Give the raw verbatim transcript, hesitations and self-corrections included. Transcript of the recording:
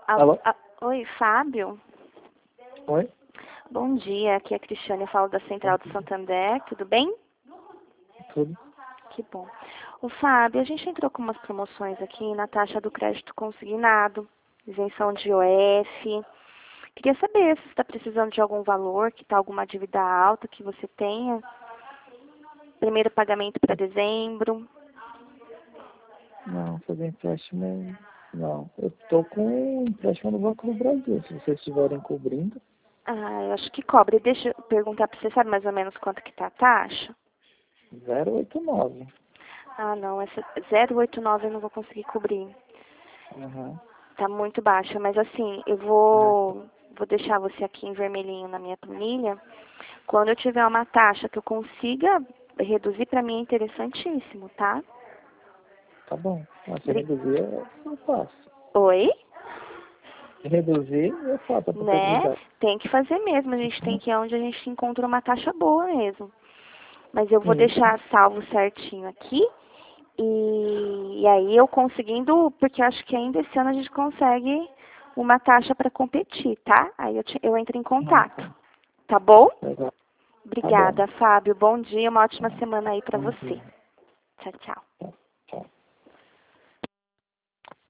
Alô? Alô? A- Oi, Fábio. Oi? Bom dia, aqui é a Cristiane, eu falo da Central do Santander, tudo bem? Tudo? Que bom. O Fábio, a gente entrou com umas promoções aqui na taxa do crédito consignado, isenção de I O F. Queria saber se você está precisando de algum valor, que está alguma dívida alta que você tenha. Primeiro pagamento para dezembro. Não, fazer empréstimo. Não. Eu tô com um empréstimo no Banco do Brasil. Se vocês estiverem cobrindo, Ah, eu acho que cobre. Deixa eu perguntar para você, sabe mais ou menos quanto que está a taxa? zero oito nove. Ah, não, essa zero oito nove eu não vou conseguir cobrir. Aham. Tá muito baixa, mas assim, eu vou, vou deixar você aqui em vermelhinho na minha planilha. Quando eu tiver uma taxa que eu consiga reduzir, para mim é interessantíssimo, tá? Tá bom. Mas se Bri- reduzir, eu faço. Oi? Se reduzir, eu faço a Né? contabilidade. Tem que fazer mesmo. A gente tem que ir onde a gente encontra uma taxa boa mesmo. Mas eu vou Isso. deixar salvo certinho aqui. E, e aí eu conseguindo, porque eu acho que ainda esse ano a gente consegue uma taxa para competir, tá? Aí eu, te, eu entro em Ah, contato. tá. Tá bom? Legal. Tá bom. Obrigada, Fábio. Bom dia, uma ótima Tá. semana aí para Bom você. dia. Tchau, tchau. Tá.